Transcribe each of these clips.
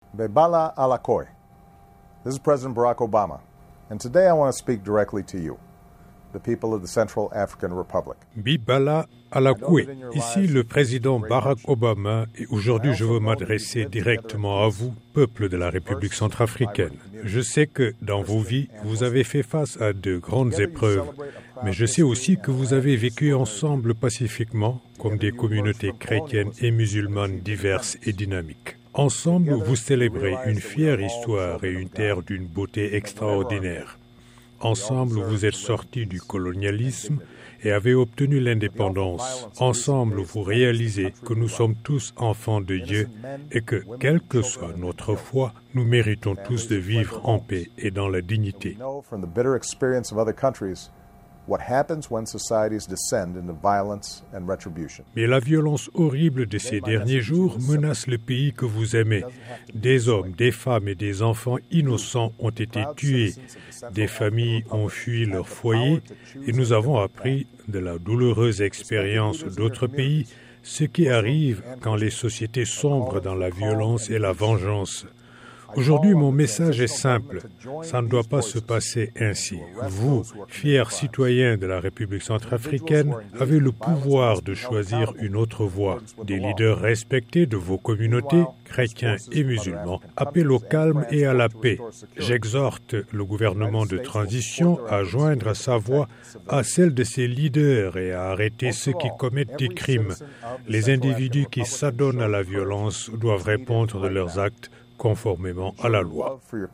Bebala Alakoy. This is President Barack Obama, and today I want to speak directly to you, the people of the Central African Republic. Bibala Alakoué. Ici le président Barack Obama et aujourd'hui je veux m'adresser directement à vous, peuple de la République centrafricaine. Je sais que dans vos vies, vous avez fait face à de grandes épreuves, mais je sais aussi que vous avez vécu ensemble pacifiquement comme des communautés chrétiennes et musulmanes diverses et dynamiques. Ensemble, vous célébrez une fière histoire et une terre d'une beauté extraordinaire. Ensemble, vous êtes sortis du colonialisme et avez obtenu l'indépendance. Ensemble, vous réalisez que nous sommes tous enfants de Dieu et que, quelle que soit notre foi, nous méritons tous de vivre en paix et dans la dignité. Mais la violence horrible de ces derniers jours menace le pays que vous aimez. Des hommes, des femmes et des enfants innocents ont été tués. Des familles ont fui leur foyer et nous avons appris de la douloureuse expérience d'autres pays, ce qui arrive quand les sociétés sombrent dans la violence et la vengeance. Aujourd'hui, mon message est simple. Ça ne doit pas se passer ainsi. Vous, fiers citoyens de la République centrafricaine, avez le pouvoir de choisir une autre voie. Des leaders respectés de vos communautés, chrétiens et musulmans, appellent au calme et à la paix. J'exhorte le gouvernement de transition à joindre sa voix à celle de ses leaders et à arrêter ceux qui commettent des crimes. Les individus qui s'adonnent à la violence doivent répondre de leurs actes conformément à la loi.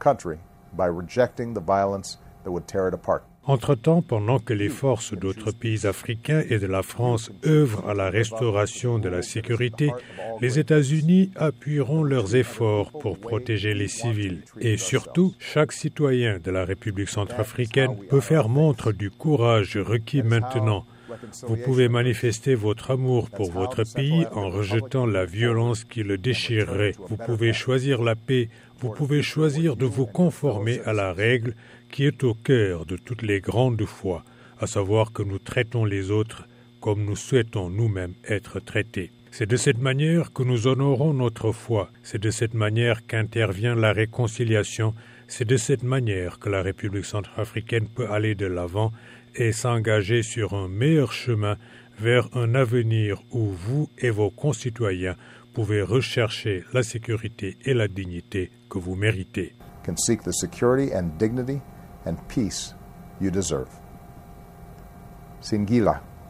Entre-temps, pendant que les forces d'autres pays africains et de la France œuvrent à la restauration de la sécurité, les États-Unis appuieront leurs efforts pour protéger les civils. Et surtout, chaque citoyen de la République centrafricaine peut faire montre du courage requis maintenant. Vous pouvez manifester votre amour pour votre pays en rejetant la violence qui le déchirerait. Vous pouvez choisir la paix. Vous pouvez choisir de vous conformer à la règle qui est au cœur de toutes les grandes foi, à savoir que nous traitons les autres comme nous souhaitons nous-mêmes être traités. C'est de cette manière que nous honorons notre foi. C'est de cette manière qu'intervient la réconciliation. C'est de cette manière que la République centrafricaine peut aller de l'avant et s'engager sur un meilleur chemin vers un avenir où vous et vos concitoyens pouvez rechercher la sécurité et la dignité que vous méritez. Can seek the security and dignity and peace you deserve. Singila.